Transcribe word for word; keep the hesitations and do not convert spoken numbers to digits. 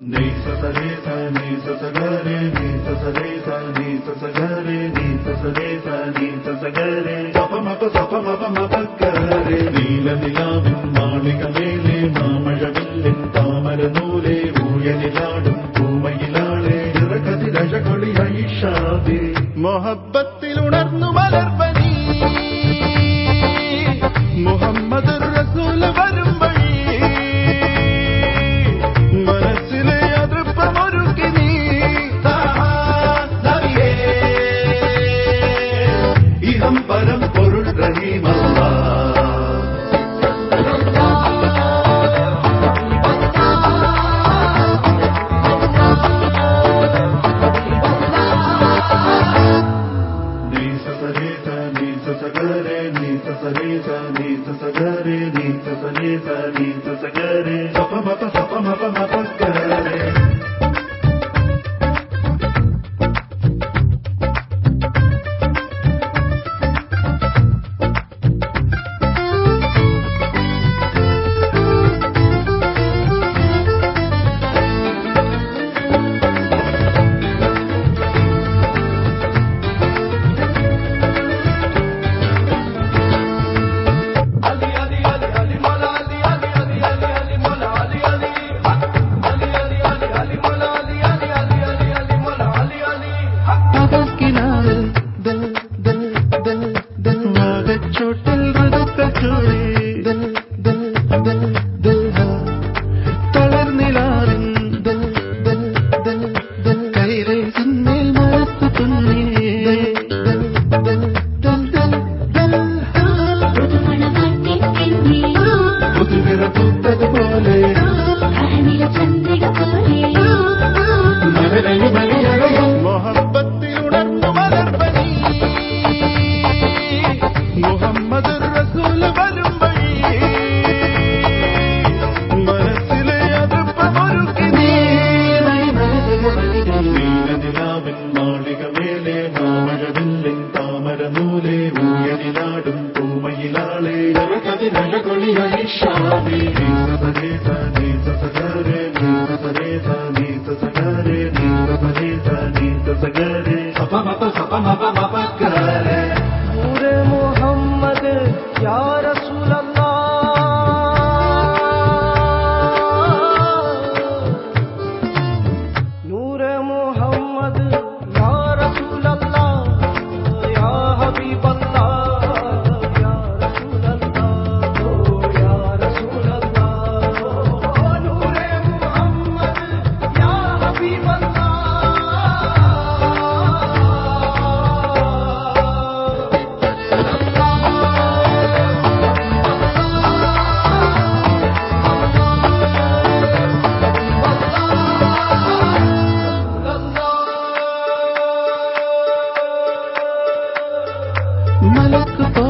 Ni sa sa re sa ni sa sa ga re ni sa sa re sa ni sa sa ga re ni sa sa re sa ni sa sa ga re sa pa ma pa sa pa ma pa ma pa ga re നീല നിലാവിൻ മാളികമേലെ മാമഴവില്ലിൻ താമരനൂലെ ഊയലിലാടും പൂമയിലാളെ ഇറകതിരഴകൊളിയായി ഷാദി മൊഹബ്ബത്തിൽ ഉണർന്നു മലർവനി മുഹമ്മദ് റസൂൽ വരും വഴി മനസ്സിലെ അതൃപ്പമൊരുക്കി നീ ഇഹം പരം പൊരുൾ റഹീമല്ല नूरे मोहम्मद या रसूल अल्लाह नूरे मोहम्मद या रसूल अल्लाह या हबीब अल्लाह या रसूल अल्लाह या रसूल अल्लाह नूरे मोहम्मद या हबीब अल्लाह मलक